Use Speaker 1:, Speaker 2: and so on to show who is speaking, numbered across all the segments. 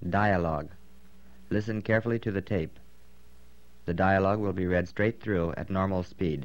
Speaker 1: Dialogue. Listen carefully to the tape. The dialogue will be read straight through at normal speed.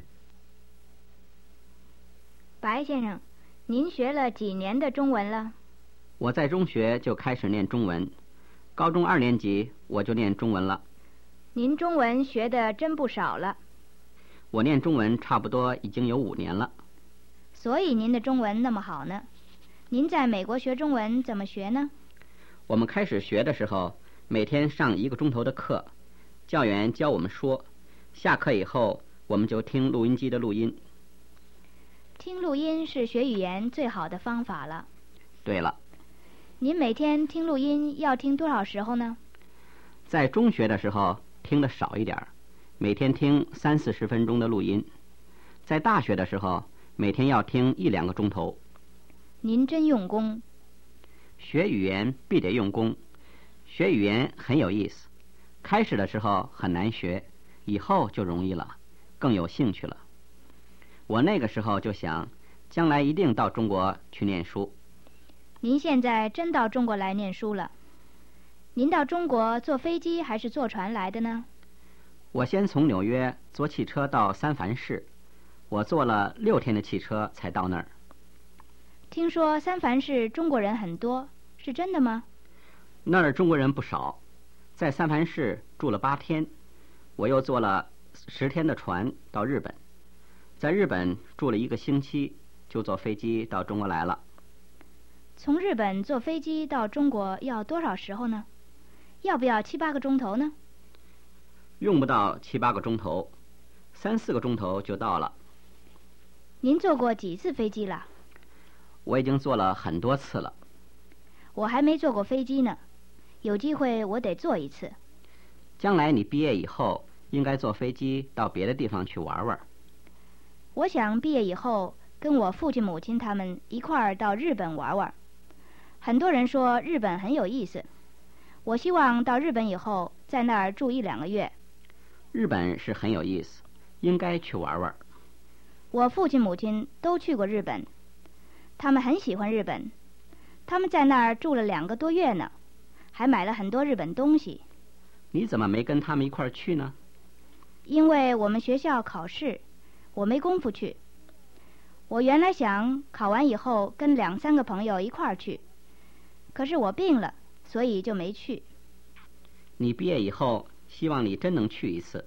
Speaker 2: 白先生，您学了几年的中文了？
Speaker 3: 我在中学就开始念中文，高中2年级我就念中文了。
Speaker 2: 您中文学的真不少了。
Speaker 3: 我念中文差不多已经有5年了。
Speaker 2: 所以您的中文那么好呢？您在美国学中文怎么学呢？
Speaker 3: 我们开始学的时候，每天上1个钟头的课，教员教我们说，下课以后我们就听录音机的录音。
Speaker 2: 听录音是学语言最好的方法了。
Speaker 3: 对了，
Speaker 2: 您每天听录音要听多少时候呢？
Speaker 3: 在中学的时候听得少一点，每天听30-40分钟的录音。在大学的时候，每天要听1-2个钟头。
Speaker 2: 您真用功。
Speaker 3: 学语言必得用功，学语言很有意思。开始的时候很难学，以后就容易了，更有兴趣了。我那个时候就想，将来一定到中国去念书。
Speaker 2: 您现在真到中国来念书了？您到中国坐飞机还是坐船来的呢？
Speaker 3: 我先从纽约坐汽车到三藩市，我坐了6天的汽车才到那儿。
Speaker 2: 听说三藩市中国人很多，是真的吗？
Speaker 3: 那儿中国人不少，在三藩市住了8天，我又坐了10天的船到日本，在日本住了1个星期，就坐飞机到中国来了。
Speaker 2: 从日本坐飞机到中国要多少时候呢？要不要7-8个钟头呢？
Speaker 3: 用不到7-8个钟头，3-4个钟头就到了。
Speaker 2: 您坐过几次飞机了？
Speaker 3: 我已经坐了很多次了。
Speaker 2: 我还没坐过飞机呢，有机会我得坐一次。
Speaker 3: 将来你毕业以后，应该坐飞机到别的地方去玩玩。
Speaker 2: 我想毕业以后跟我父亲母亲他们一块儿到日本玩玩。很多人说日本很有意思，我希望到日本以后在那儿住1-2个月。
Speaker 3: 日本是很有意思，应该去玩玩。
Speaker 2: 我父亲母亲都去过日本，他们很喜欢日本，他们在那儿住了2个多月呢，还买了很多日本东西。
Speaker 3: 你怎么没跟他们一块儿去呢？
Speaker 2: 因为我们学校考试，我没工夫去。我原来想考完以后跟2-3个朋友一块儿去，可是我病了，所以就没去。
Speaker 3: 你毕业以后，希望你真能去一次。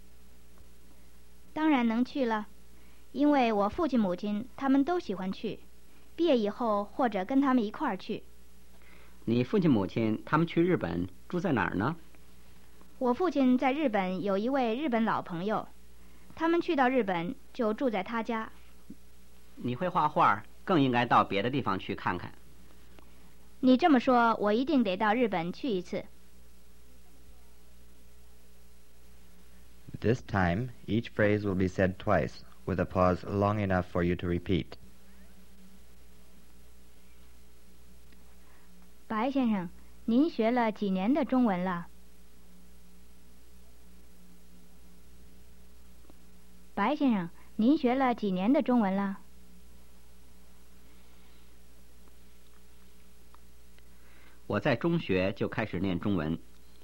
Speaker 2: 当然能去了，因为我父亲母亲他们都喜欢去，毕业以后或者跟他们一块儿去。
Speaker 3: 你父亲母亲他们去日本住在哪儿呢？
Speaker 2: 我父亲在日本有一位日本老朋友，他们去到日本就住在他家。
Speaker 3: 你会画画，更应该到别的地方去看看。
Speaker 2: 你这么说，我一定得到日本去一次。
Speaker 1: This time, each phrase will be said twice, with a pause long enough for you to repeat.
Speaker 2: 白先生，您学了几年的中文了？白先生，您学了几年的中文了？
Speaker 3: 我在中学就开始念中文。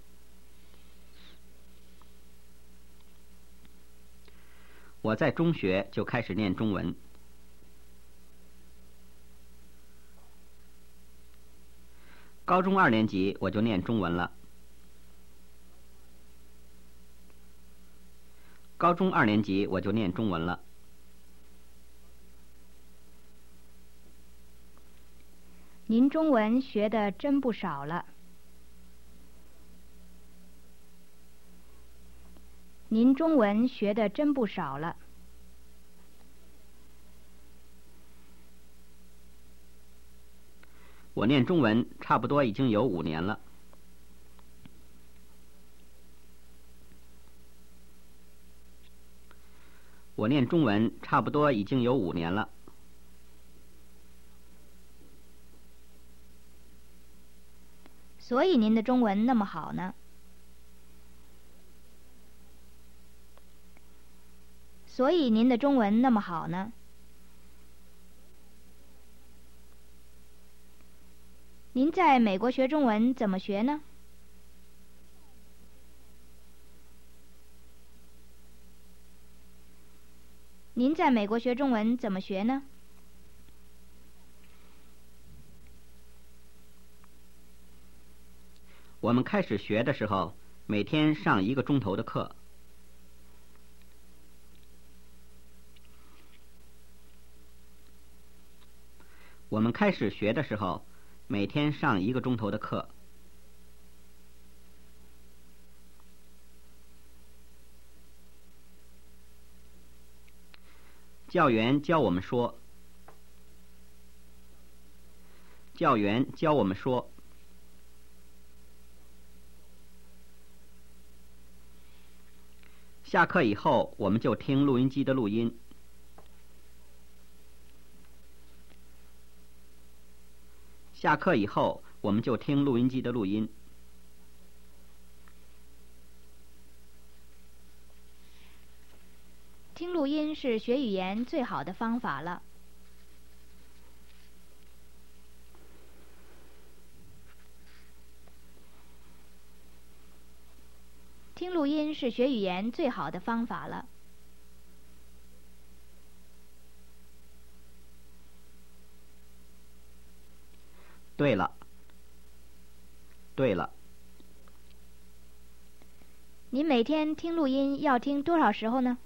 Speaker 3: 我在中学就开始念中文。高中2年级我就念中文了。高中2年级我就念中文了。
Speaker 2: 您中文学的真不少了。您中文学的真不少了。
Speaker 3: 我念中文差不多已经有5年了。我念中文差不多已经有5年了。
Speaker 2: 所以您的中文那么好呢？所以您的中文那么好呢？您在美国学中文怎么学呢？ 您在美国学中文怎么学呢？
Speaker 3: 我们开始学的时候，每天上1个钟头的课。我们开始学的时候，每天上1个钟头的课。教员教我们说。教员教我们说。下课以后，我们就听录音机的录音。下课以后，我们就听录音机的录音。
Speaker 2: 听录音是学语言最好的方法了。听录音是学语言最好的方法了。
Speaker 3: 对了，对了。
Speaker 2: 您每天听录音要听多少时候呢？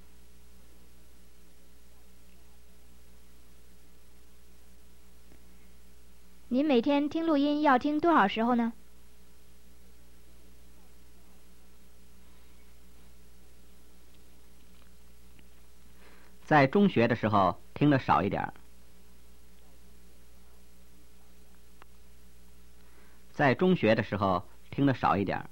Speaker 2: 您每天听录音要听多少时候呢？
Speaker 3: 在中学的时候听得少一点儿。在中学的时候听得少一点儿。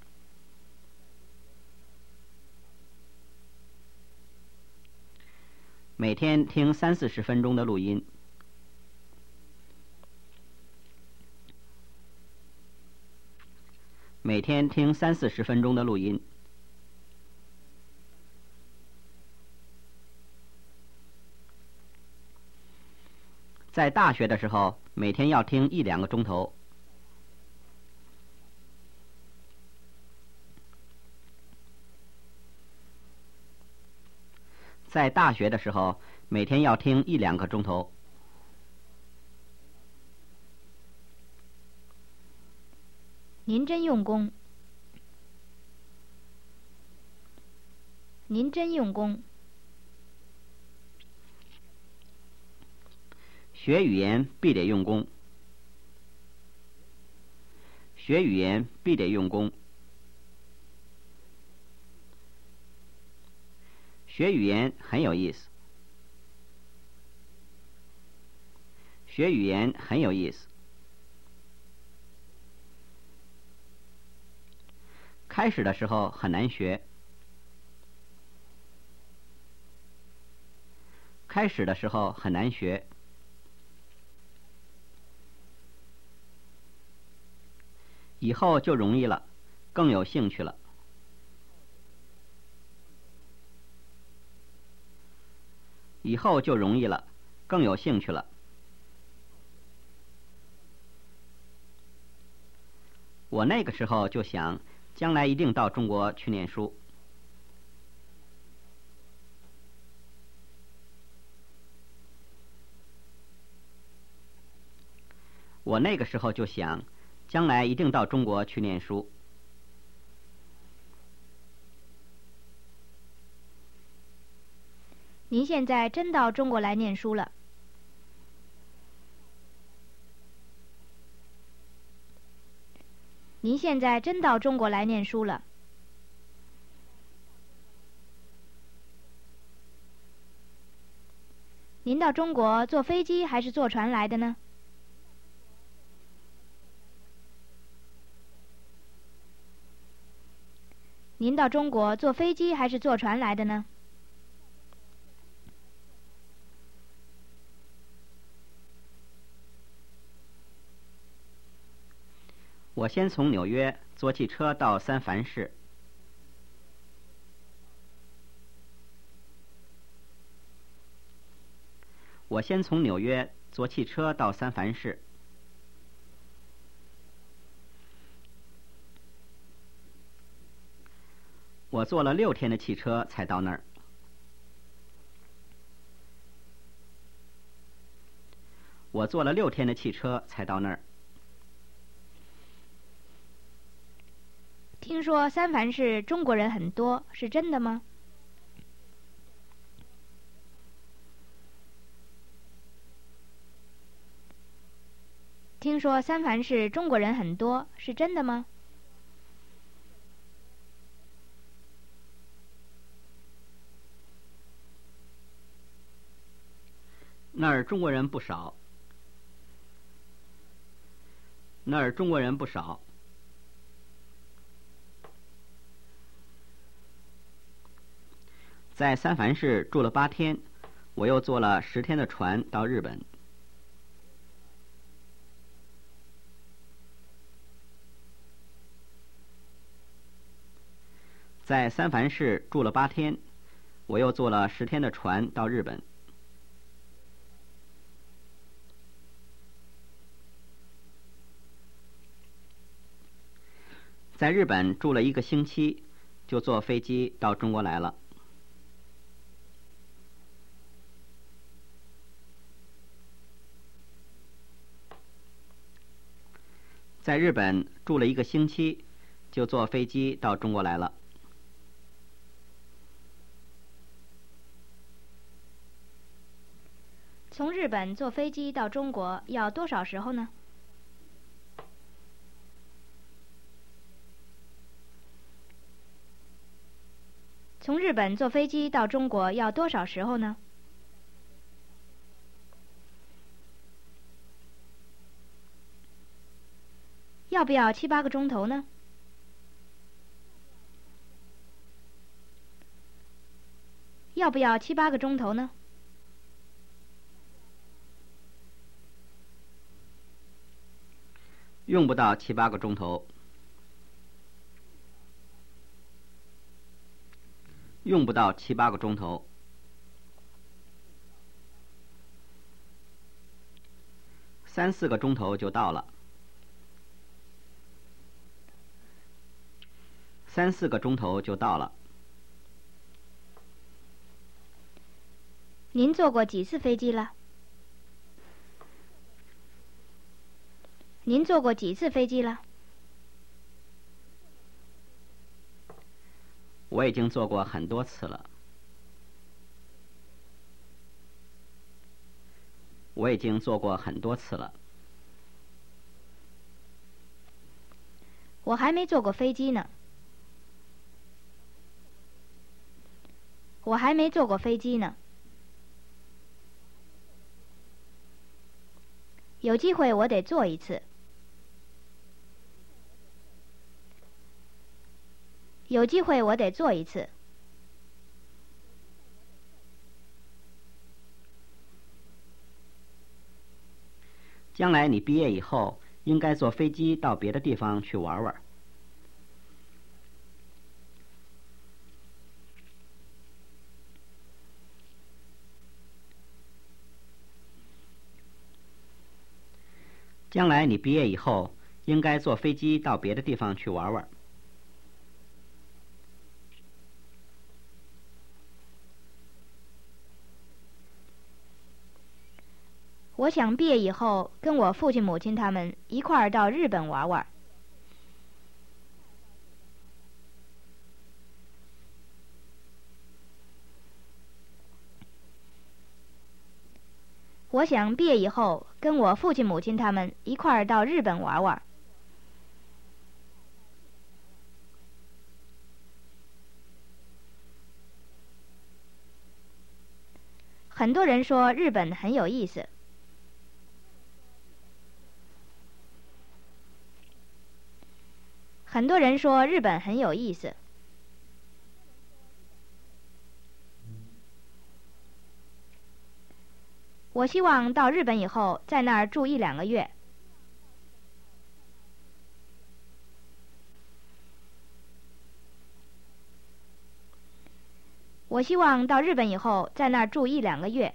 Speaker 3: 每天听30-40分钟的录音。每天听30-40分钟的录音。在大学的时候，每天要听1-2个钟头。在大学的时候，每天要听1-2个钟头。
Speaker 2: 您真用功。您真用功。
Speaker 3: 学语言必得用功。学语言必得用功。学语言很有意思。学语言很有意思。开始的时候很难学。开始的时候很难学。以后就容易了，更有兴趣了。以后就容易了，更有兴趣了。我那个时候就想，将来一定到中国去念书。我那个时候就想，将来一定到中国去念书。
Speaker 2: 您现在真到中国来念书了。您现在真到中国来念书了。您到中国坐飞机还是坐船来的呢？您到中国坐飞机还是坐船来的呢？
Speaker 3: 我先从纽约坐汽车到三藩市。我先从纽约坐汽车到三藩市。我坐了6天的汽车才到那儿。 我坐了6天的汽车才到那儿。
Speaker 2: 听说三藩市中国人很多，是真的吗？听说三藩市中国人很多，是真的吗？
Speaker 3: 那儿中国人不少。那儿中国人不少。在三藩市住了8天，我又坐了10天的船到日本。在三藩市住了8天，我又坐了10天的船到日本。在日本住了1个星期，就坐飞机到中国来了。在日本住了1个星期，就坐飞机到中国来了。
Speaker 2: 从日本坐飞机到中国要多少时候呢？从日本坐飞机到中国要多少时候呢？要不要7、8个钟头呢？要不要7、8个钟头呢？
Speaker 3: 用不到7、8个钟头。用不到7、8个钟头。3、4个钟头就到了。3、4个钟头就到了。
Speaker 2: 您坐过几次飞机了？您坐过几次飞机了？
Speaker 3: 我已经坐过很多次了。我已经坐过很多次了。
Speaker 2: 我还没坐过飞机呢。我还没坐过飞机呢。有机会我得坐一次。有机会我得坐一次。
Speaker 3: 将来你毕业以后，应该坐飞机到别的地方去玩玩。将来你毕业以后，应该坐飞机到别的地方去玩玩。
Speaker 2: 我想毕业以后跟我父亲母亲他们一块儿到日本玩玩。我想毕业以后跟我父亲母亲他们一块儿到日本玩玩。很多人说日本很有意思。很多人说日本很有意思。我希望到日本以后在那儿住1、2个月。我希望到日本以后在那儿住1、2个月。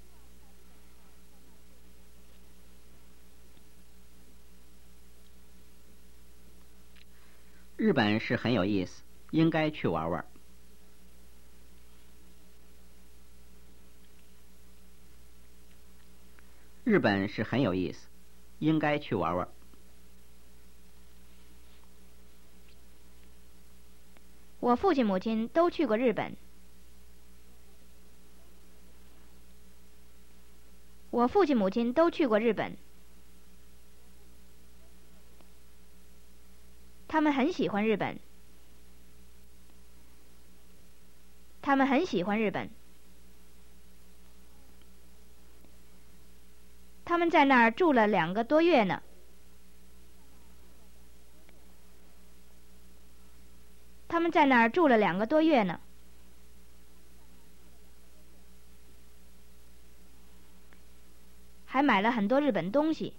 Speaker 3: 日本是很有意思，应该去玩玩。 日本是很有意思，应该去玩玩。
Speaker 2: 我父亲母亲都去过日本。我父亲母亲都去过日本。他们很喜欢日本。他们很喜欢日本。他们在那儿住了2个多月呢。他们在那儿住了2个多月呢。还买了很多日本东西。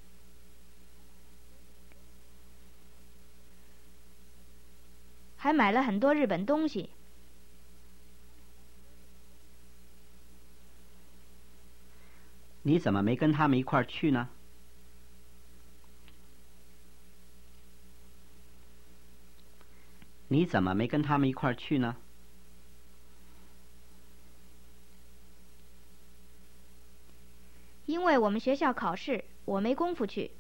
Speaker 2: 还买了很多日本东西。
Speaker 3: 你怎么没跟他们一块儿去呢？你怎么没跟他们一块儿去呢？
Speaker 2: 因为我们学校考试，我没工夫去。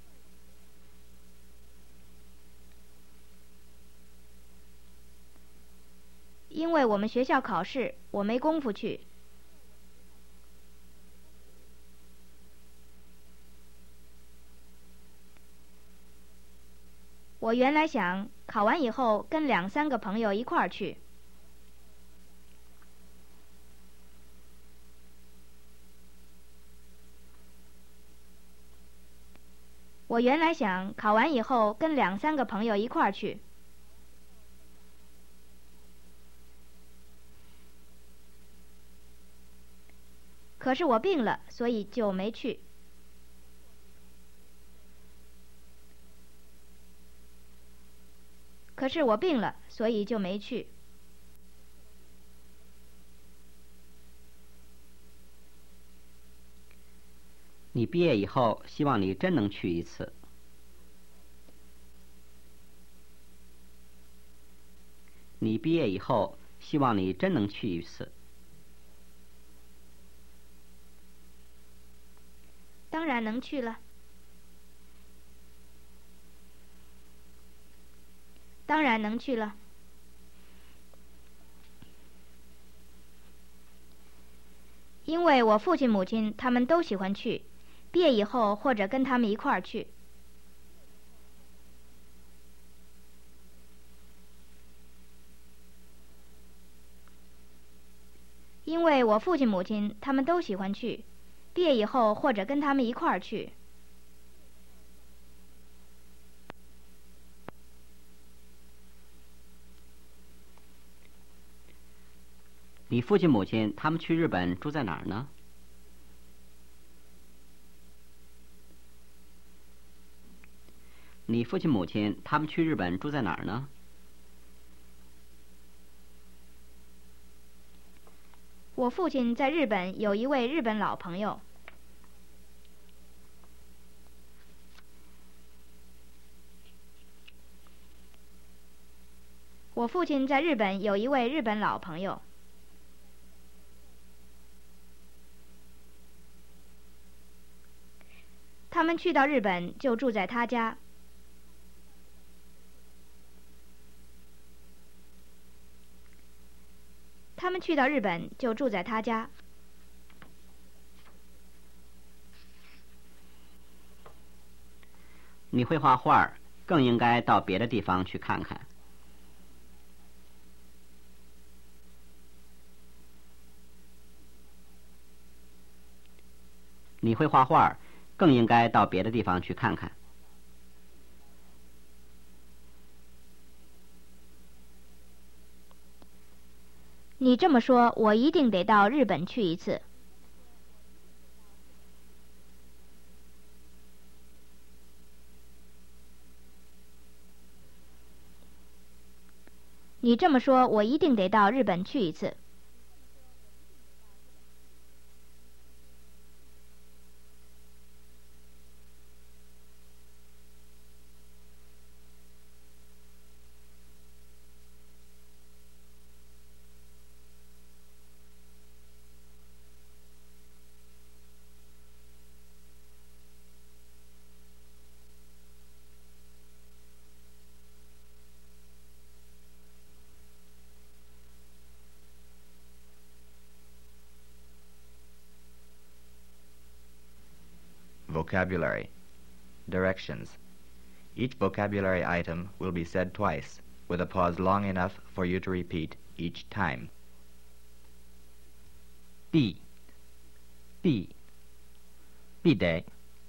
Speaker 2: 因为我们学校考试，我没工夫去。我原来想考完以后跟2、3个朋友一块儿去。我原来想考完以后跟2、3个朋友一块儿去。可是我病了，所以就没去。可是我病了，所以就没去。
Speaker 3: 你毕业以后，希望你真能去一次。你毕业以后，希望你真能去一次。
Speaker 2: 当然能去了。当然能去了。因为我父亲母亲他们都喜欢去，毕业以后或者跟他们一块儿去。因为我父亲母亲他们都喜欢去，毕业以后或者跟他们一块儿去。
Speaker 3: 你父亲母亲他们去日本住在哪儿呢？你父亲母亲他们去日本住在哪儿呢？
Speaker 2: 我父亲在日本有一位日本老朋友。我父亲在日本有一位日本老朋友。他们去到日本就住在他家。他们去到日本就住在他家。
Speaker 3: 你会画画，更应该到别的地方去看看。你会画画，更应该到别的地方去看看。
Speaker 2: 你这么说，我一定得到日本去一次。你这么说，我一定得到日本去一次。
Speaker 1: vocabulary. Directions. Each vocabulary item will be said twice, with a pause long enough for you to repeat each time.
Speaker 4: 必得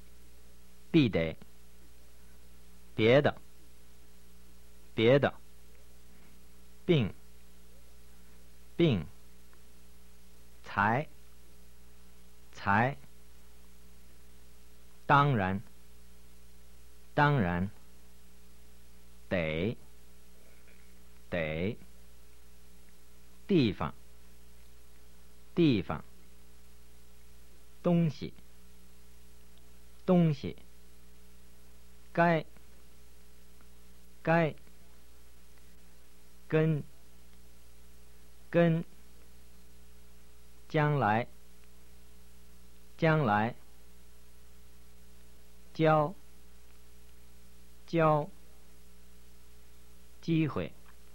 Speaker 4: 别的病才当然得地方东西该跟将来交机会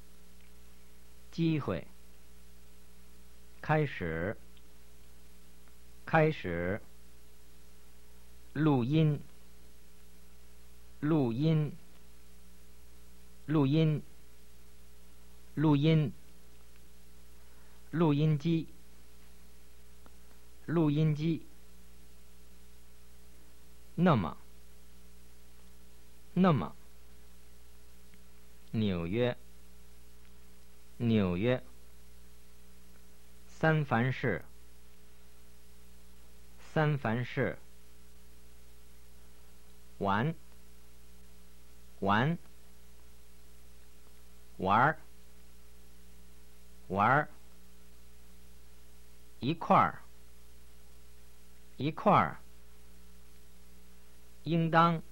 Speaker 4: 开始录音机那么纽约三藩市玩儿一块儿应当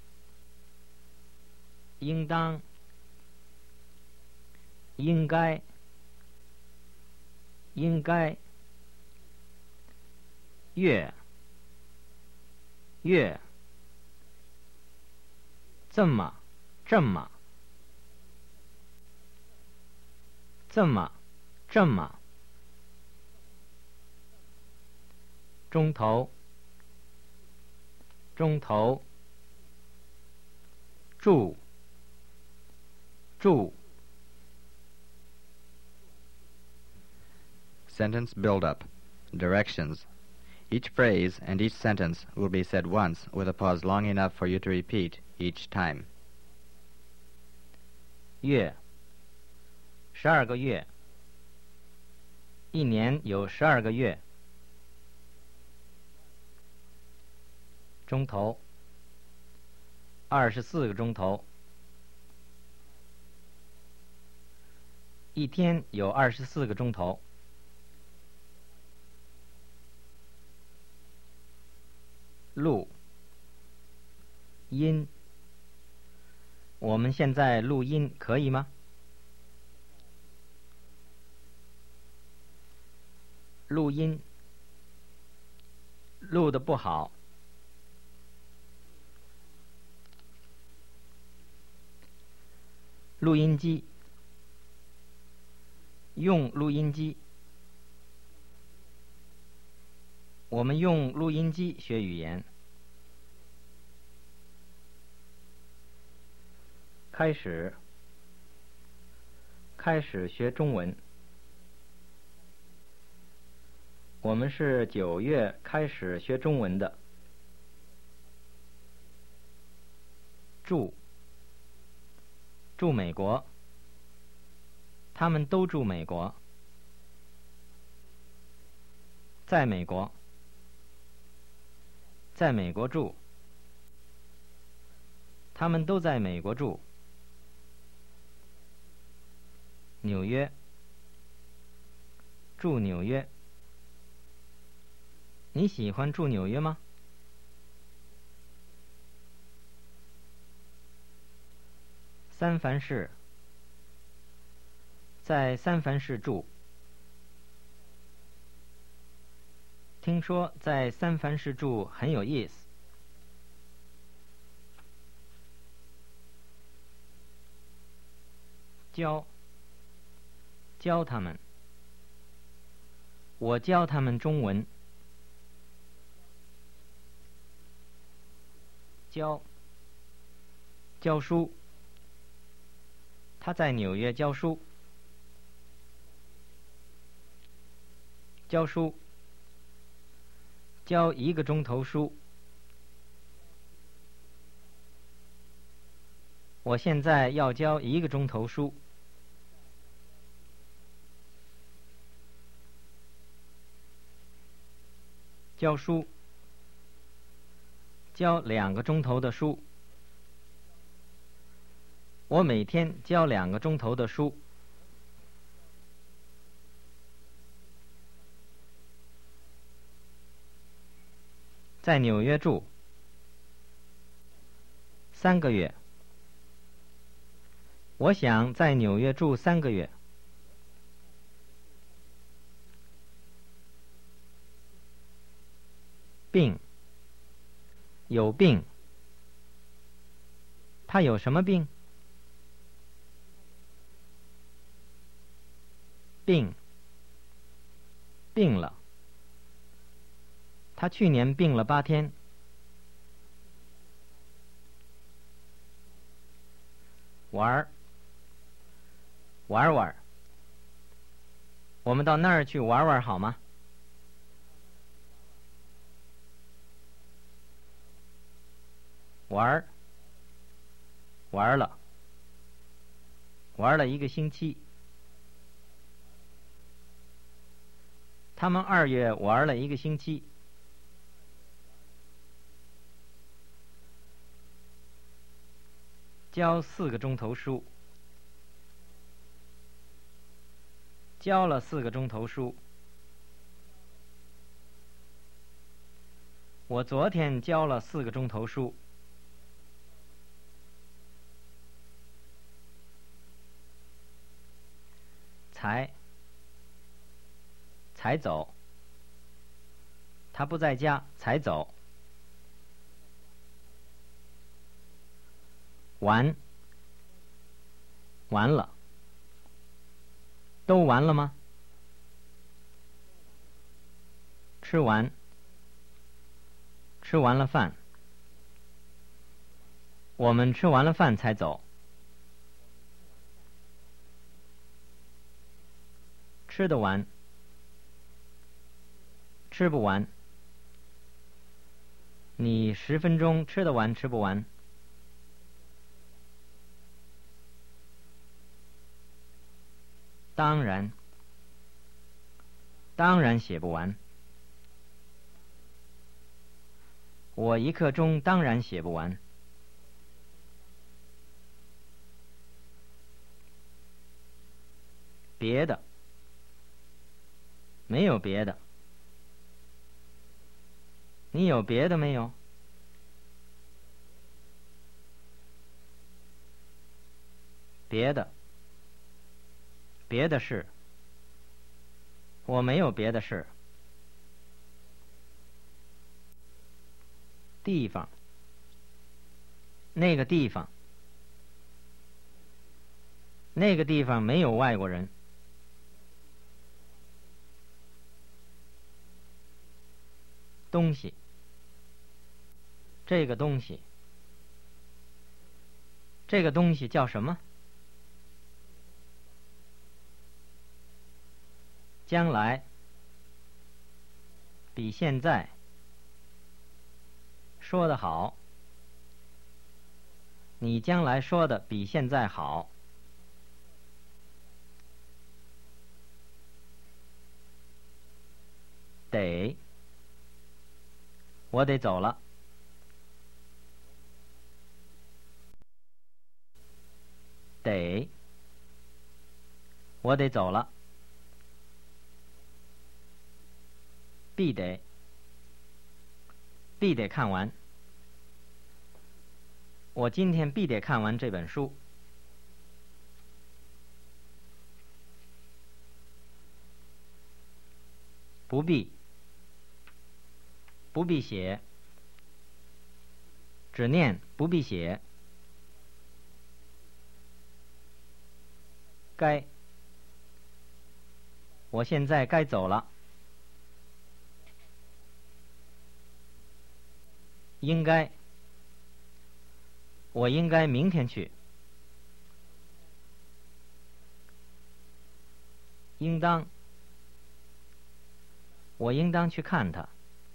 Speaker 4: 应该月这么钟头住
Speaker 1: Sentence build-up. Directions. Each phrase and each sentence will be said once with a pause long enough for you to repeat each time.
Speaker 4: 月12个月，一年有12个月。钟头24个钟头，一天有24个钟头。录音，我们现在录音可以吗？录音录得不好。录音机，用录音机。我们用录音机学语言。开始学中文。我们是9月开始学中文的。住美国，他们都住美国。在美国住，他们都在美国住。纽约，住纽约。你喜欢住纽约吗？三藩市，在三藩市住。听说在三藩市住很有意思。教他们，我教他们中文。 教书。他在纽约教书。教书。教1个钟头书。我现在要教1个钟头书。教书。教2个钟头的书。我每天教2个钟头的书。在纽约住3个月。我想在纽约住3个月。病。有病。他有什么病？病。病了。他去年病了8天。玩玩。我们到那儿去玩玩好吗？玩了1个星期。他们2月玩了1个星期。教4个钟头书。教了4个钟头书。我昨天教了4个钟头书。才走。他不在家，才走。完了。都完了吗？吃完了饭。我们吃完了饭才走。吃得完。吃不完。你10分钟吃得完吃不完？当然写不完。我1刻钟当然写不完。别的。没有别的。你有别的没有？别的事。我没有别的事。地方。那个地方。那个地方没有外国人。东西。这个东西。这个东西叫什么？将来。比现在。说得好。你将来说的比现在好。得。我得走了。得。我得走了。必得看完。我今天必得看完这本书。不必写。只念不必写。该。我现在该走了。应该。 我应该明天去。应当，我应当去看他。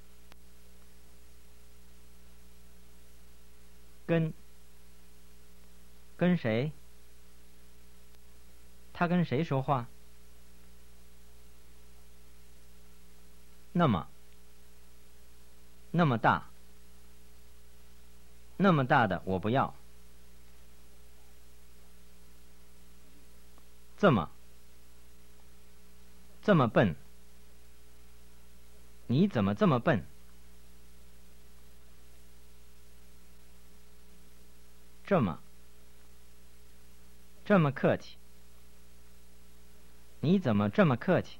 Speaker 4: 跟谁？他跟谁说话？那么大，那么大的我不要。这么笨，你怎么这么笨？这么客气，你怎么这么客气？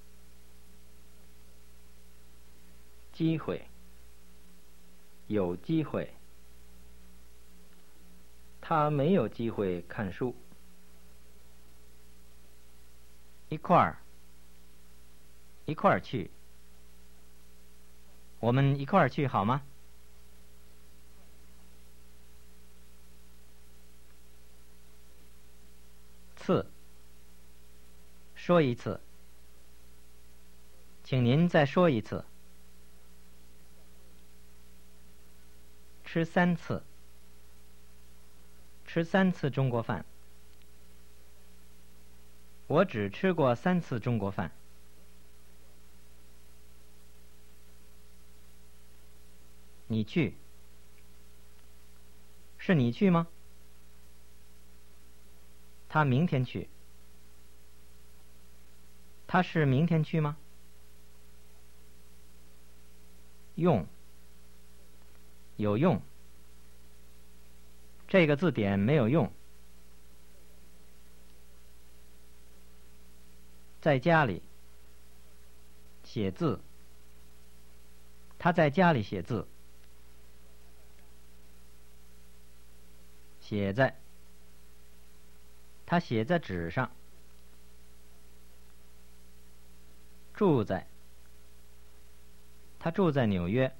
Speaker 4: 机会，有机会，他没有机会看书。一块儿去，我们一块儿去好吗？说一次，请您再说一次。吃3次，吃3次中国饭。我只吃过3次中国饭。你去，是你去吗？他明天去。他是明天去吗？用，有用。这个字典没有用。在家里写字。他在家里写字。写在，他写在纸上。住在，他住在纽约。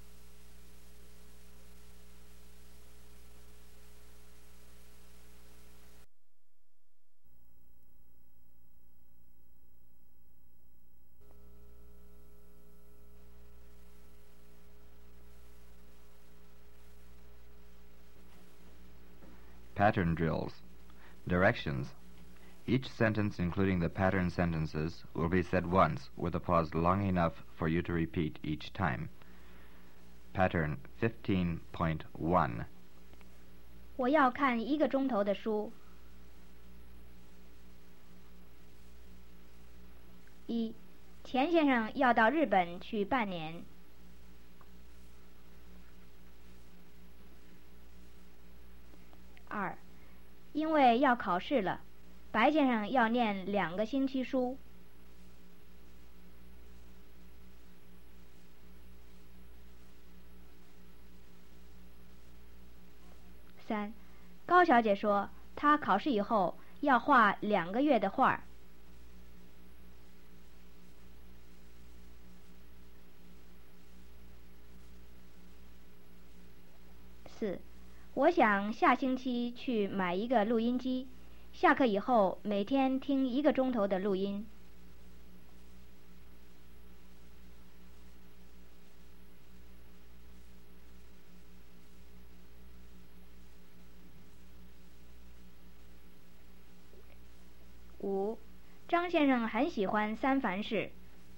Speaker 1: Pattern drills. Directions. Each sentence, including the pattern sentences, will be said once with a pause long enough for you to repeat each time. Pattern 15.1.
Speaker 2: 我要看1个钟头的书。1. 钱先生要到日本去半年。2. 因为要考试了，白先生要念2个星期书。3. 高小姐说，她考试以后要画2个月的画。4. 我想下星期去买一个录音机，下课以后每天听1个钟头的录音。5. 张先生很喜欢三藩市。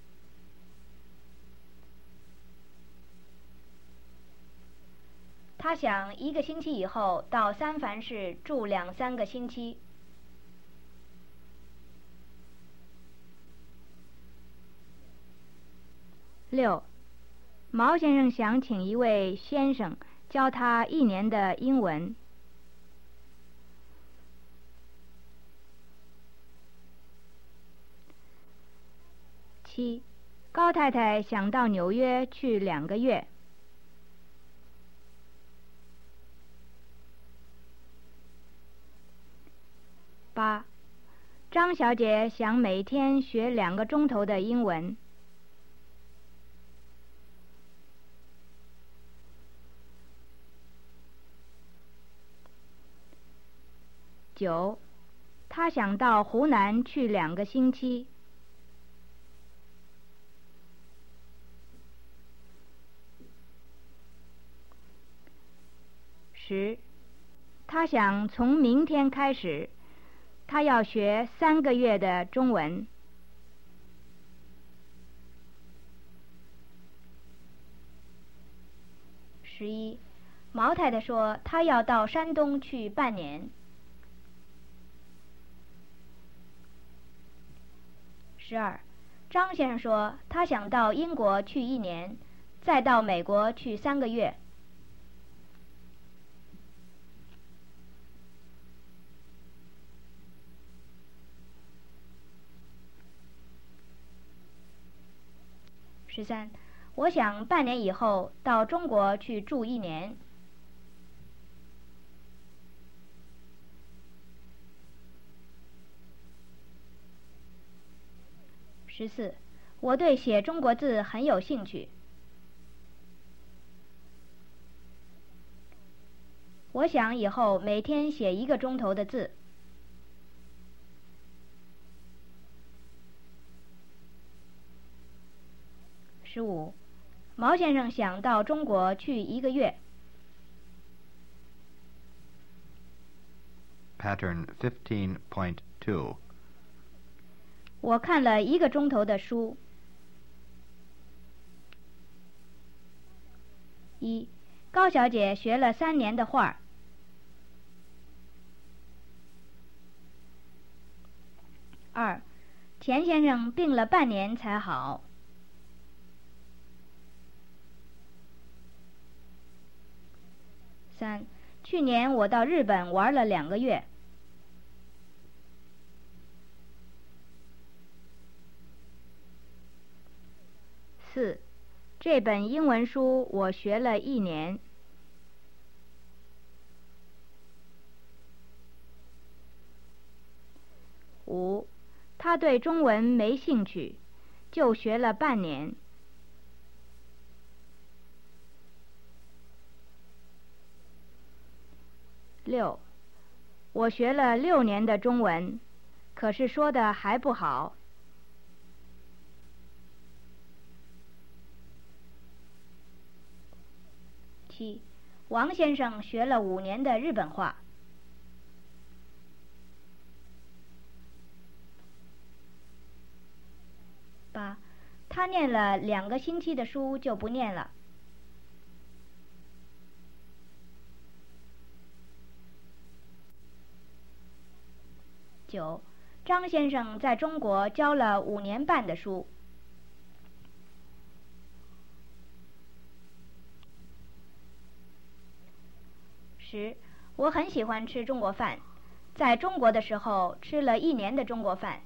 Speaker 2: 他想1个星期以后到三藩市住2、3个星期。6. 毛先生想请一位先生教他1年的英文。7. 高太太想到纽约去2个月。8. 张小姐想每天学2个钟头的英文。 9，他想到湖南去2个星期。10，他想从明天开始，他要学3个月的中文。11，毛太太说她要到山东去半年。12，张先生说他想到英国去1年，再到美国去3个月。13，我想半年以后到中国去住1年。14，我对写中国字很有兴趣。我想以后每天写1个钟头的字。15，毛先生想到中国去1个月。
Speaker 1: Pattern 15.2.
Speaker 2: 我看了1个钟头的书。1，高小姐学了3年的画。2，钱先生病了半年才好。3，去年我到日本玩了2个月。4，这本英文书我学了1年。5，他对中文没兴趣，就学了半年。6，我学了6年的中文，可是说的还不好。7，王先生学了5年的日本话。8，他念了2个星期的书就不念了。9，张先生在中国教了5年半的书。10，我很喜欢吃中国饭，在中国的时候吃了1年的中国饭。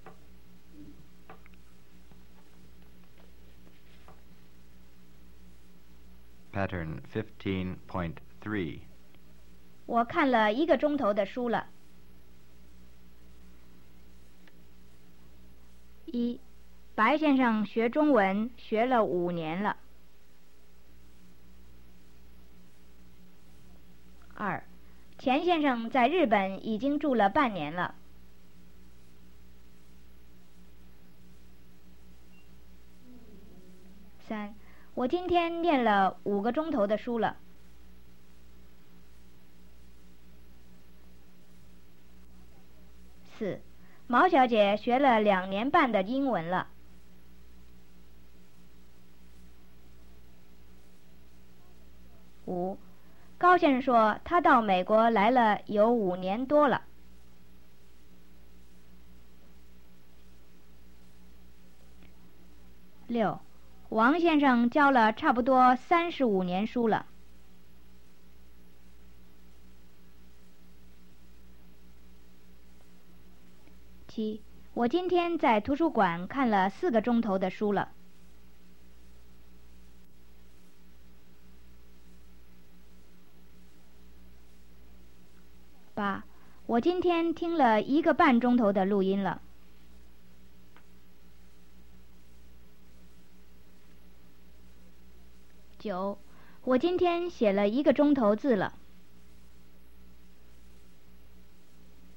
Speaker 1: Pattern 15.3.
Speaker 2: 我看了1个钟头的书了。1，白先生学中文学了5年了。2，钱先生在日本已经住了半年了。3，我今天念了5个钟头的书了。4，毛小姐学了2年半的英文了。5，高先生说他到美国来了有5年多了。6，王先生教了差不多35年书了。7，我今天在图书馆看了4个钟头的书了。8，我今天听了1个半钟头的录音了。9，我今天写了1个钟头字了。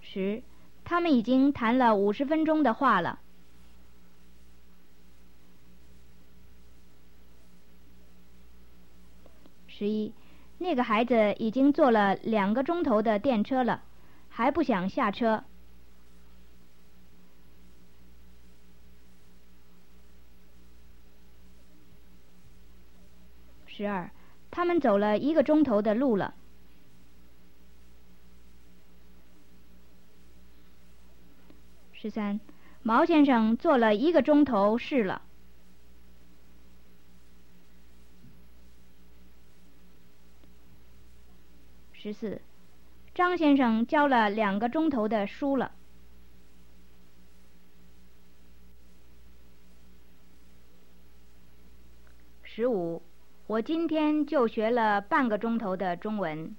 Speaker 2: 10. 他们已经谈了50分钟的话了。11. 那个孩子已经坐了2个钟头的电车了，还不想下车。12. 他们走了1个钟头的路了。13. 毛先生做了1个钟头事了。14. 张先生教了2个钟头的书了。15. 我今天就学了半个钟头的中文。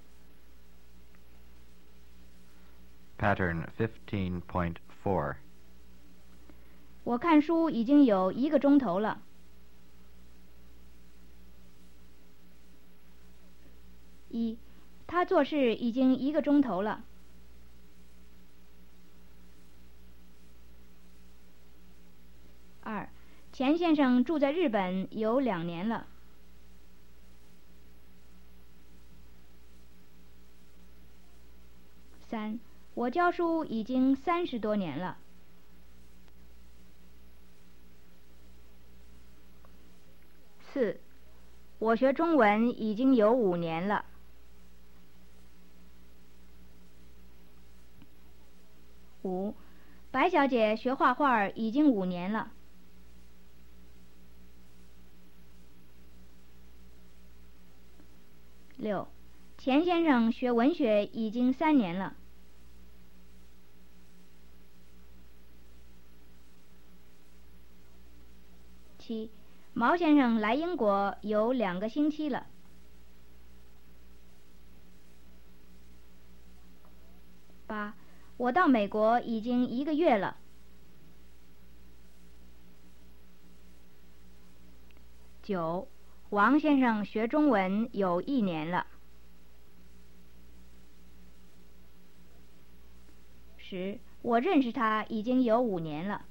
Speaker 1: Pattern 15.4.
Speaker 2: 我看书已经有1个钟头了。1. 他做事已经1个钟头了。2. 钱先生住在日本有2年了。3. 我教书已经30多年了。4. 我学中文已经有5年了。5. 白小姐学画画已经5年了。6. 钱先生学文学已经3年了。7. 毛先生来英国有2个星期了。8. 我到美国已经1个月了。9. 王先生学中文有1年了。10. 我认识他已经有5年了。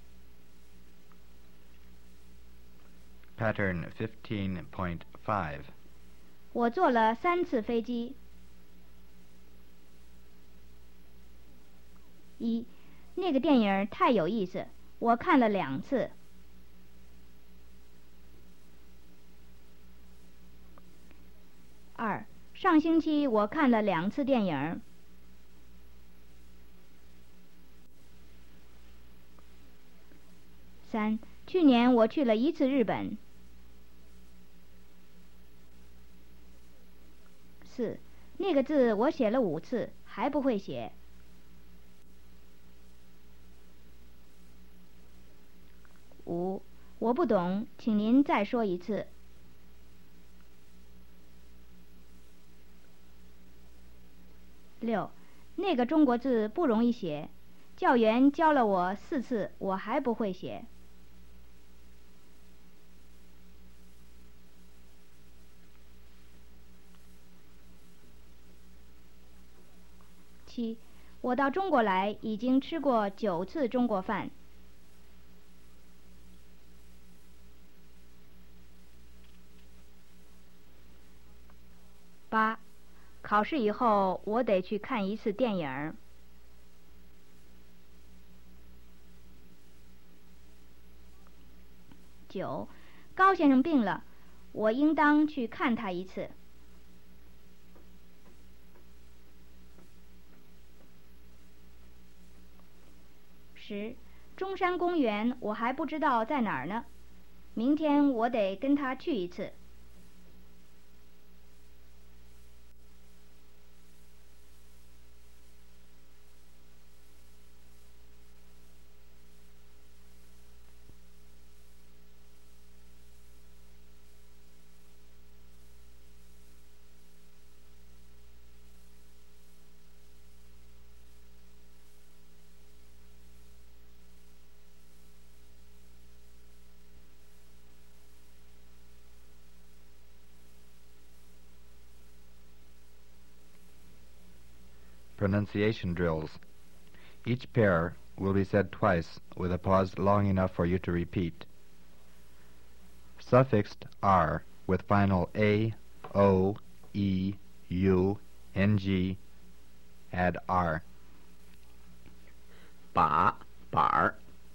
Speaker 1: Pattern 15.5.
Speaker 2: 我坐了3次飞机。1. 那个电影太有意思，我看了2次。2. 上星期我看了2次电影。3. 去年我去了1次日本。4. 那个字我写了5次，还不会写。5. 我不懂，请您再说一次。6. 那个中国字不容易写，教员教了我4次，我还不会写。7. 我到中国来已经吃过9次中国饭。8. 考试以后我得去看1次电影。9. 高先生病了，我应当去看他1次。10. 中山公园我还不知道在哪儿呢，明天我得跟他去1次。
Speaker 1: Pronunciation drills. Each pair will be said twice with a pause long enough for you to repeat. Suffixed R with final A, O, E, U, NG, add R.
Speaker 3: 把板儿，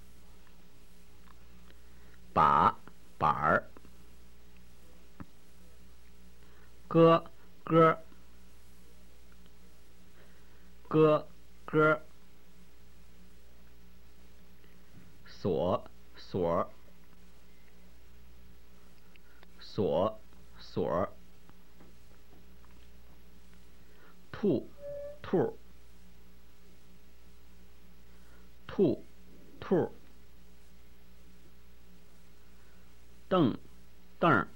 Speaker 3: 把板儿，歌歌，歌歌，锁锁，锁锁，兔兔，兔兔，凳凳儿，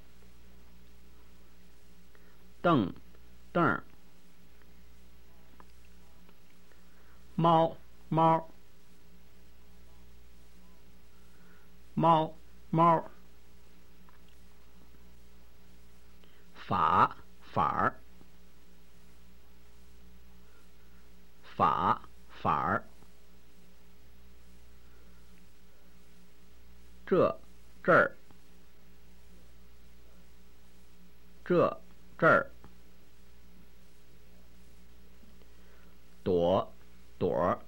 Speaker 3: 凳凳儿，猫猫，猫猫，法法儿，法法儿，这儿，这儿，朵朵，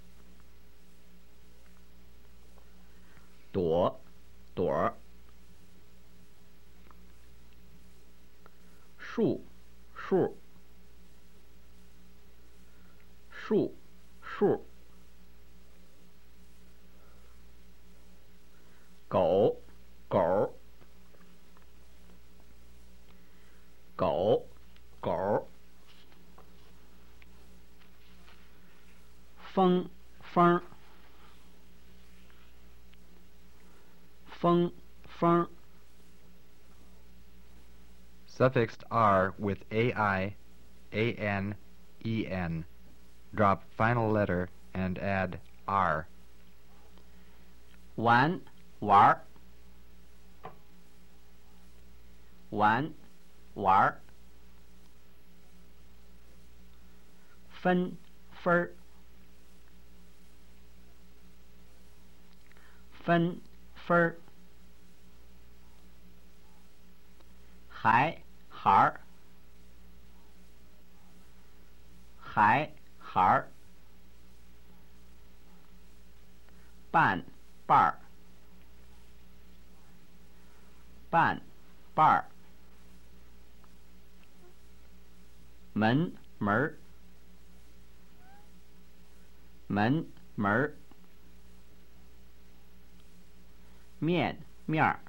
Speaker 3: 朵朵，树树，树树，狗狗，狗狗，风风，风风，
Speaker 1: Suffixed R with AI, AN, EN. Drop final letter and add R.
Speaker 3: 玩玩儿，玩玩儿，分分儿，分分儿，孩孩儿，孩孩儿，半半儿，半半儿，门门儿，门门儿，面面儿，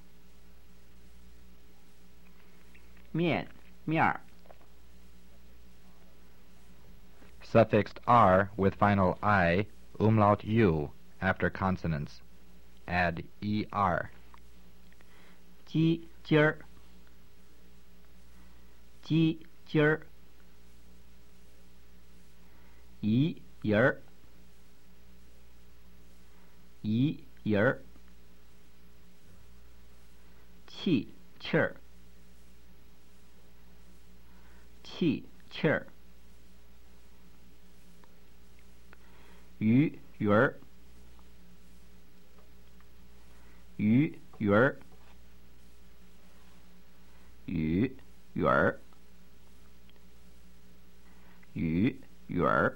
Speaker 3: 面面儿，
Speaker 1: Suffixed R with final I, umlaut U, after consonants. Add ER.
Speaker 3: 鸡鸡儿，鸡鸡儿，一人儿，一人儿，气气儿，气气儿，鱼鱼儿，鱼鱼儿，雨雨儿，雨雨儿，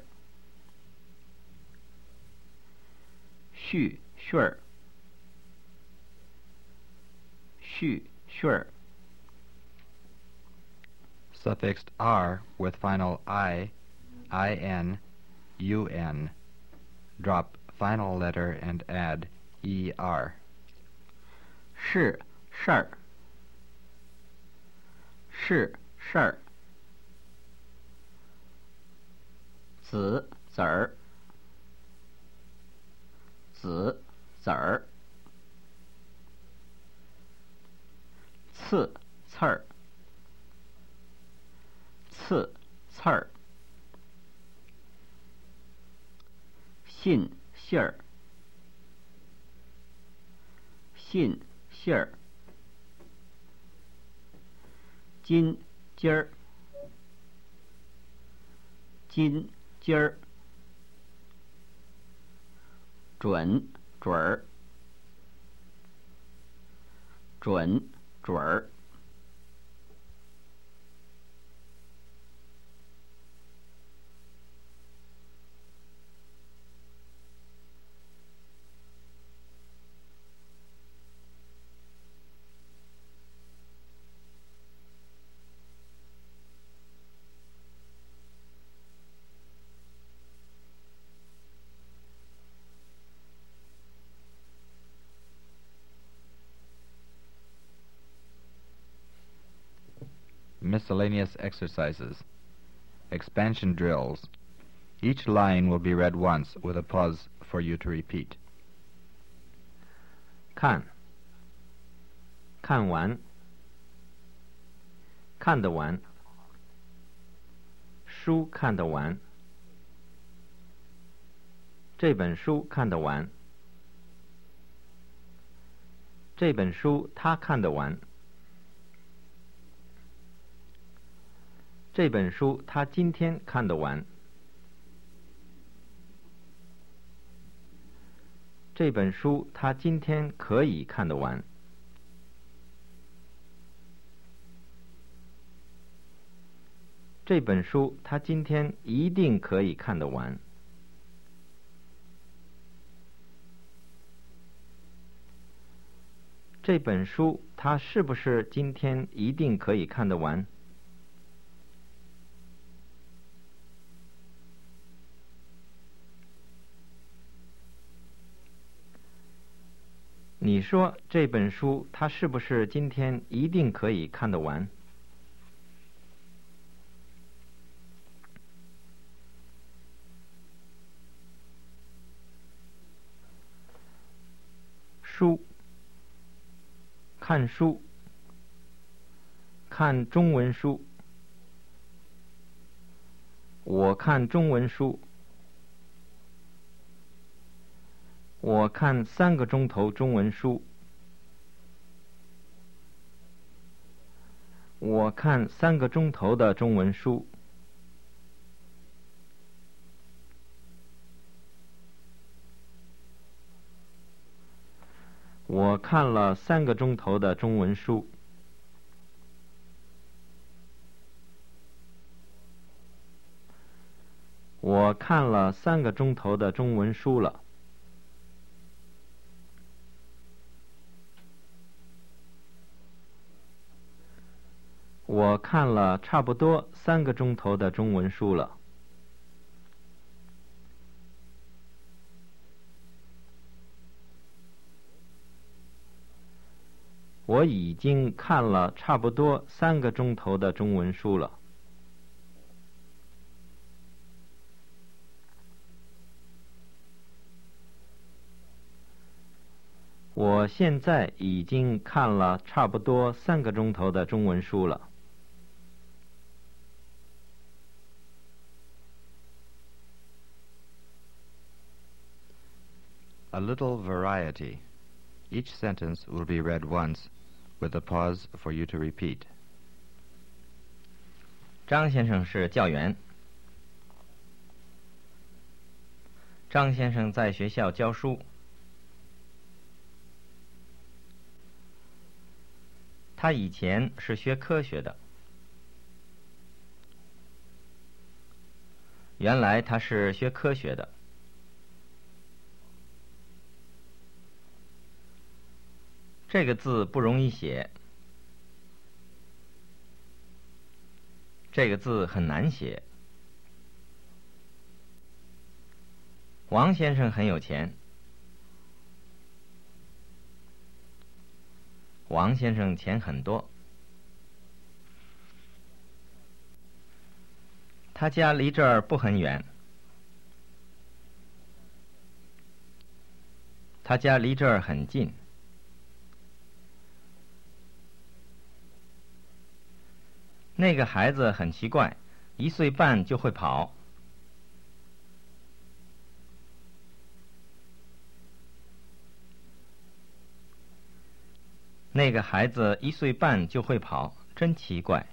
Speaker 3: 絮絮儿，絮絮儿，
Speaker 1: Suffixed R with final I, IN, UN. Drop final letter and add ER.
Speaker 3: 是事儿，是事儿，子子儿，子子儿，刺刺儿，刺刺儿，信信儿，信信儿，金鸡儿，金鸡儿， 准、准儿、准、准儿。
Speaker 1: Miscellaneous exercises. Expansion drills. Each line will be read once with a pause for you to repeat.
Speaker 4: 看，看完，看得完，书看得完，这本书看得完，这本书他看得完，这本书他今天看得完，这本书他今天可以看得完，这本书他今天一定可以看得完，这本书他是不是今天一定可以看得完？你说这本书它是不是今天一定可以看得完？书，看书，看中文书，我看中文书。我看3个钟头中文书。我看3个钟头的中文书。我看了3个钟头的中文书。我看了3个钟头的中文书了。我看了差不多3个钟头的中文书了。我已经看了差不多3个钟头的中文书了。我现在已经看了差不多3个钟头的中文书了。
Speaker 1: A little variety. Each sentence will be read once, with a pause for you to repeat.
Speaker 4: 张先生是教员。张先生在学校教书。他以前是学科学的。原来他是学科学的。这个字不容易写。这个字很难写。王先生很有钱。王先生钱很多。他家离这儿不很远。他家离这儿很近。那个孩子很奇怪，1岁半就会跑。那个孩子1岁半就会跑，真奇怪。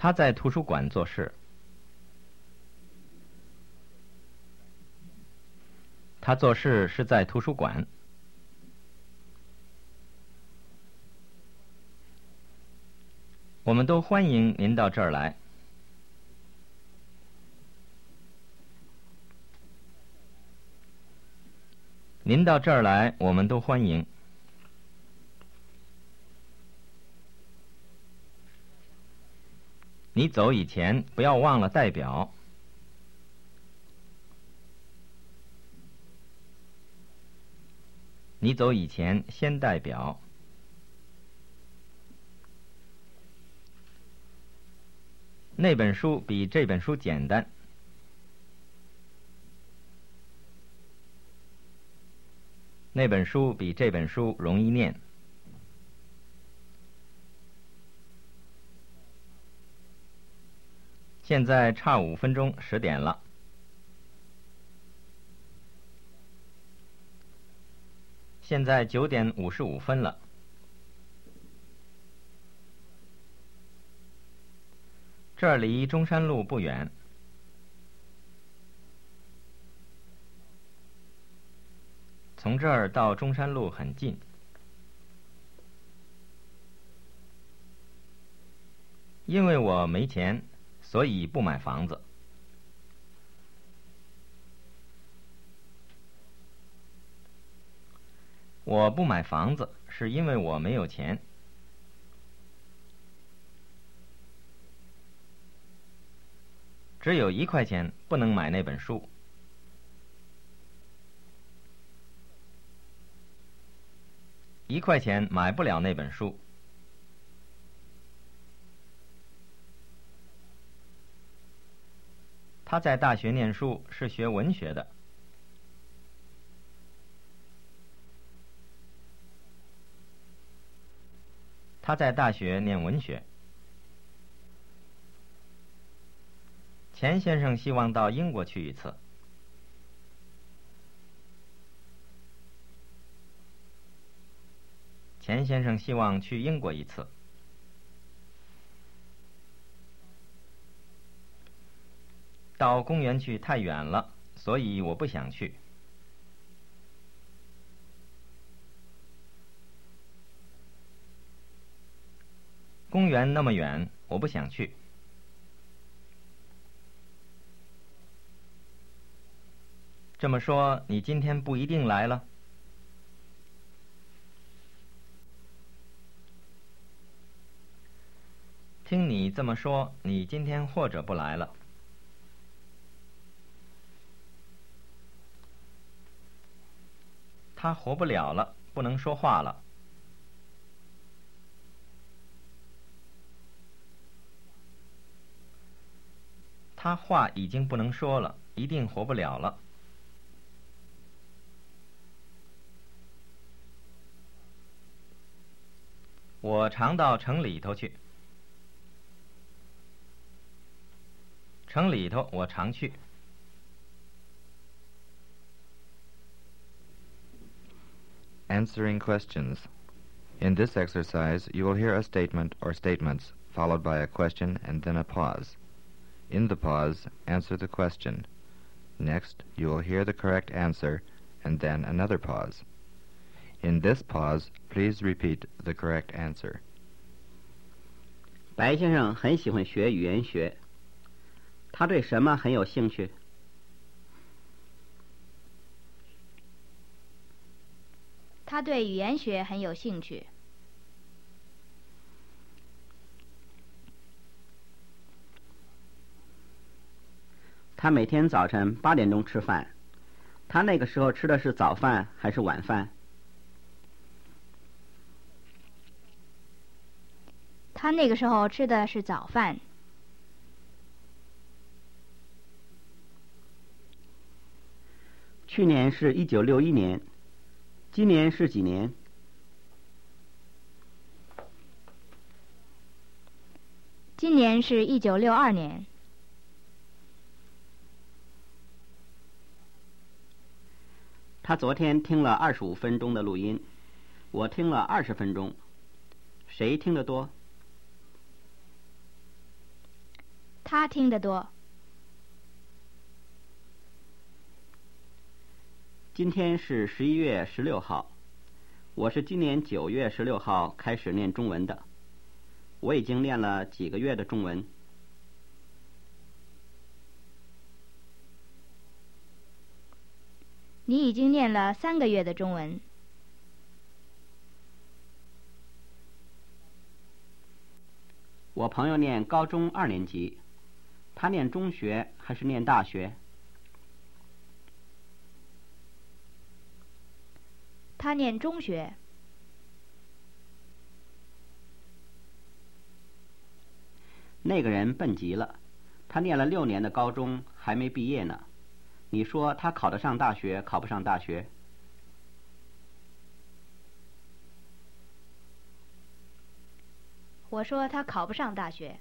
Speaker 4: 他在图书馆做事。他做事是在图书馆。我们都欢迎您到这儿来。您到这儿来，我们都欢迎。你走以前不要忘了带表。你走以前先带表。那本书比这本书简单。那本书比这本书容易念。现在差5分钟10点了。现在9点55分了。这儿离中山路不远。从这儿到中山路很近。因为我没钱，所以不买房子。我不买房子，是因为我没有钱。只有1块钱，不能买那本书。1块钱买不了那本书。他在大学念书，是学文学的。他在大学念文学。钱先生希望到英国去一次。钱先生希望去英国一次。到公园去太远了，所以我不想去。公园那么远，我不想去。这么说，你今天不一定来了？听你这么说，你今天或者不来了。他活不了了，不能说话了。他话已经不能说了，一定活不了了。我常到城里头去。城里头我常去。
Speaker 1: Answering questions. In this exercise, you will hear a statement or statements followed by a question and then a pause. In the pause, answer the question. Next, you will hear the correct answer and then another pause. In this pause, please repeat the correct answer.
Speaker 3: 白先生很喜欢学语言学。他对什么很有兴趣？
Speaker 2: 他对语言学很有兴趣。
Speaker 3: 他每天早晨8点钟吃饭。他那个时候吃的是早饭还是晚饭？
Speaker 2: 他那个时候吃的是早饭。
Speaker 3: 去年是1961年，今年是几年？
Speaker 2: 今年是1962年。
Speaker 3: 他昨天听了25分钟的录音，我听了20分钟，谁听得多？
Speaker 2: 他听得多。
Speaker 3: 今天是11月16号，我是今年9月16号开始念中文的。我已经练了几个月的中文。
Speaker 2: 你已经念了3个月的中文。
Speaker 3: 我朋友念高中2年级，他念中学还是念大学？
Speaker 2: 他念中学。
Speaker 3: 那个人笨极了，他念了6年的高中还没毕业呢。你说他考得上大学，考不上大学？
Speaker 2: 我说他考不上大学。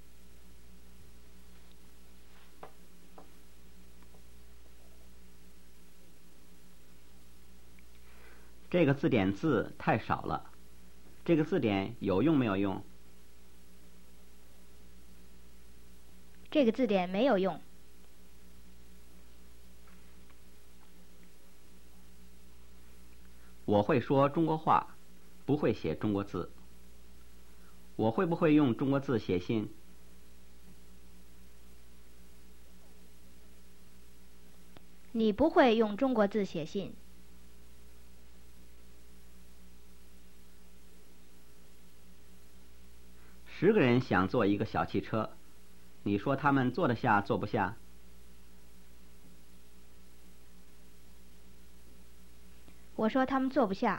Speaker 3: 这个字典字太少了，这个字典有用没有用？
Speaker 2: 这个字典没有用。
Speaker 3: 我会说中国话，不会写中国字。我会不会用中国字写信？
Speaker 2: 你不会用中国字写信。
Speaker 3: 10个人想坐一个小汽车，你说他们坐得下坐不下？
Speaker 2: 我说他们坐不下。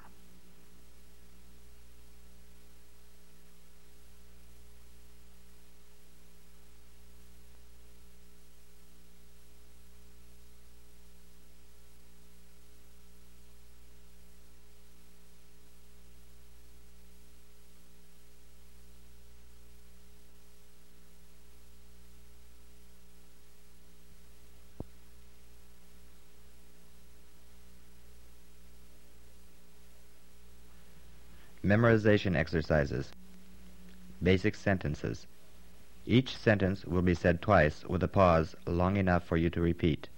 Speaker 1: Memorization exercises. Basic sentences. Each sentence will be said twice with a pause long enough for you to repeat.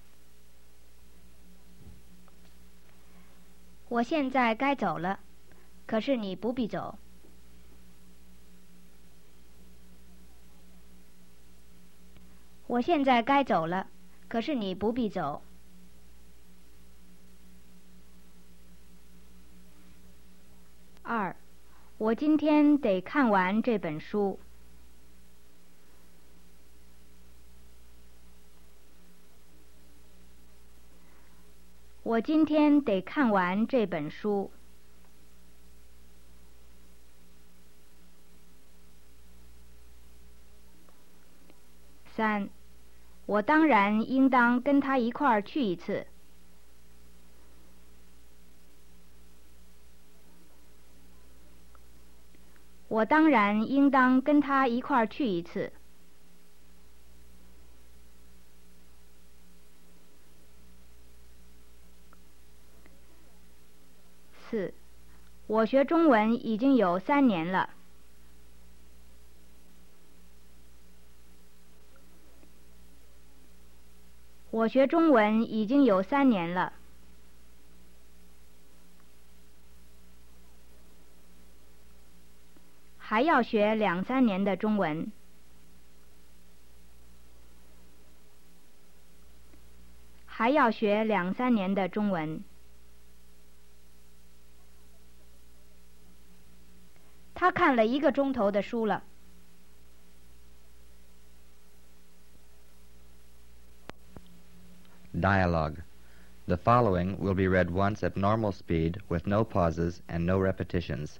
Speaker 2: 我现在该走了，可是你不必走。我现在该走了，可是你不必走。2. 我今天得看完这本书。我今天得看完这本书。3. 我当然应当跟他一块儿去一次。我当然应当跟他一块儿去一次。4. 我学中文已经有3年了。我学中文已经有3年了。还要学2、3年的中文。还要学2、3年的中文。他看了1个钟头的书了。
Speaker 1: Dialogue. The following will be read once at normal speed with no pauses and no repetitions.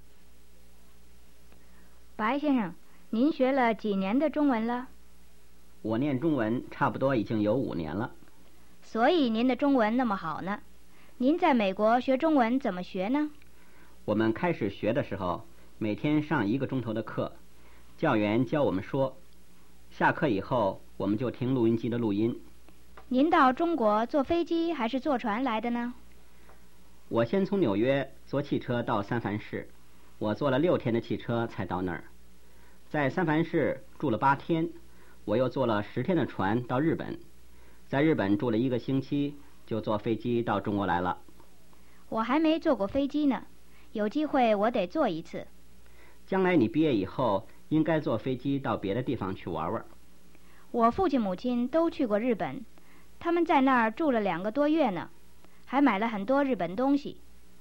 Speaker 2: 白先生，您学了几年的中文了？
Speaker 3: 我念中文差不多已经有5年了。
Speaker 2: 所以您的中文那么好呢？您在美国学中文怎么学呢？
Speaker 3: 我们开始学的时候，每天上1个钟头的课，教员教我们说，下课以后我们就听录音机的录音。
Speaker 2: 您到中国坐飞机还是坐船来的呢？
Speaker 3: 我先从纽约坐汽车到三藩市，我坐了6天的汽车才到那儿。在三藩市住了8天， 我又坐了10天的船到日本，在日本住了1个星期，就坐飞机到中国来了。
Speaker 2: 我还没坐过飞机呢，有机会我得坐一次。
Speaker 3: 将来你毕业以后，应该坐飞机到别的地方去玩玩。
Speaker 2: 我父亲母亲都去过日本，他们在那儿住了2个多月呢，还买了很多日本东西。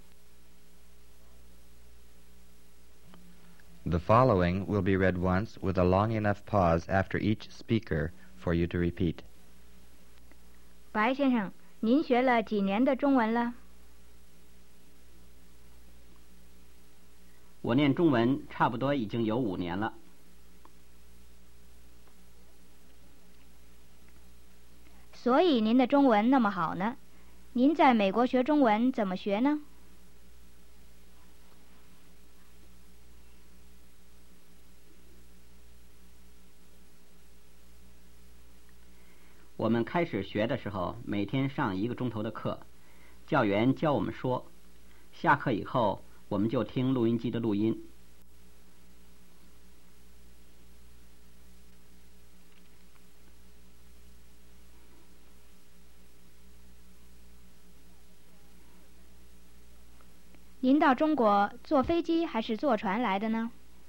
Speaker 1: The following will be read once with a long enough pause after each speaker for you to repeat.
Speaker 2: 白先生，您学了几年的中文了？
Speaker 3: 我念中文差不多已经有5年了。
Speaker 2: 所以您的中文那么好呢？您在美国学中文怎么学呢？
Speaker 3: 我们开始学的时候，每天上1个钟头的课，教员教我们说，下课以后我们就听录音机的录音。
Speaker 2: 您到中国坐飞机还是坐船来的呢？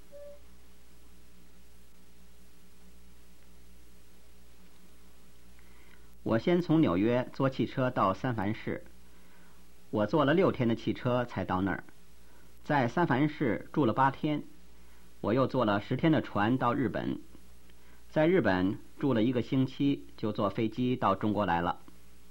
Speaker 3: 我先从纽约坐汽车到三藩市，我坐了6天的汽车才到那儿，在三藩市住了8天，我又坐了10天的船到日本，在日本住了1个星期，就坐飞机到中国来了。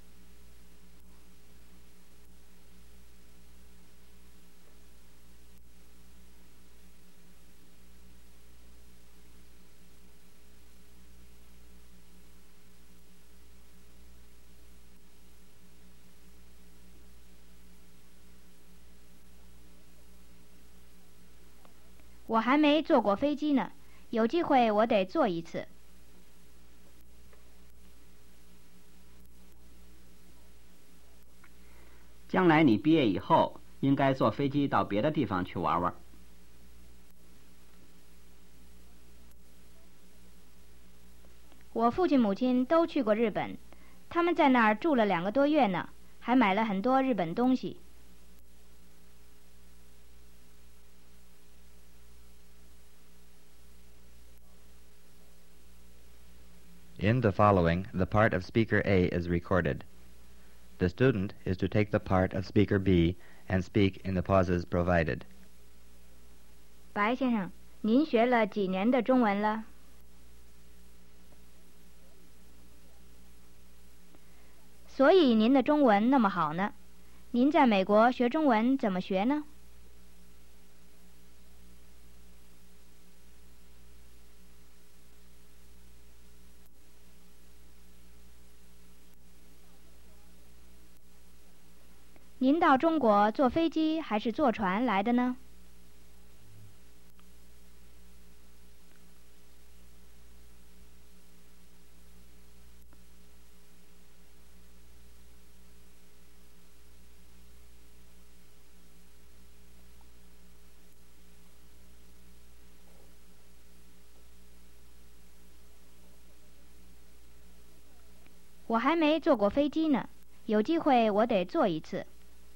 Speaker 2: 我还没坐过飞机呢，有机会我得坐一次。
Speaker 3: 将来你毕业以后，应该坐飞机到别的地方去玩玩。
Speaker 2: 我父亲母亲都去过日本，他们在那儿住了2个多月呢，还买了很多日本东西。
Speaker 1: In the following, the part of Speaker A is recorded. The student is to take the part of Speaker B and speak in the pauses provided.
Speaker 2: 白先生，您学了几年的中文了？所以您的中文那么好呢？您在美国学中文怎么学呢？您到中国坐飞机还是坐船来的呢？我还没坐过飞机呢，有机会我得坐一次。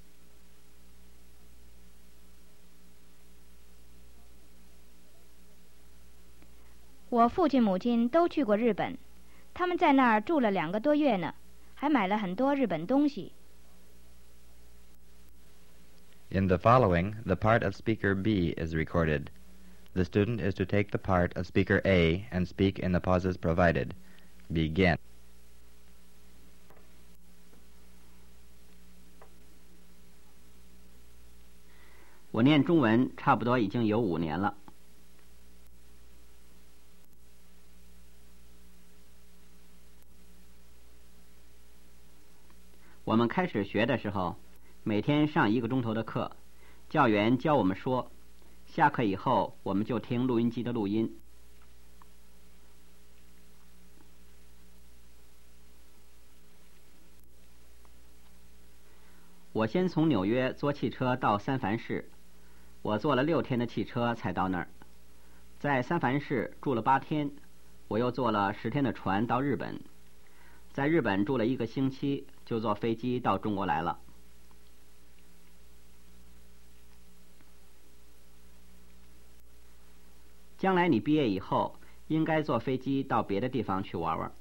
Speaker 2: 我父亲母亲都去过日本，他们在那儿住了2个多月呢，还买了很多日本东西。
Speaker 1: In the following, the part of Speaker B is recorded. The student is to take the part of Speaker A and speak in the pauses provided. Begin.
Speaker 3: 我念中文差不多已经有5年了。我们开始学的时候，每天上1个钟头的课，教员教我们说，下课以后我们就听录音机的录音。我先从纽约坐汽车到三藩市，我坐了6天的汽车才到那儿，在三藩市住了8天， 我又坐了10天的船到日本，在日本住了1个星期，就坐飞机到中国来了。将来你毕业以后，应该坐飞机到别的地方去玩玩。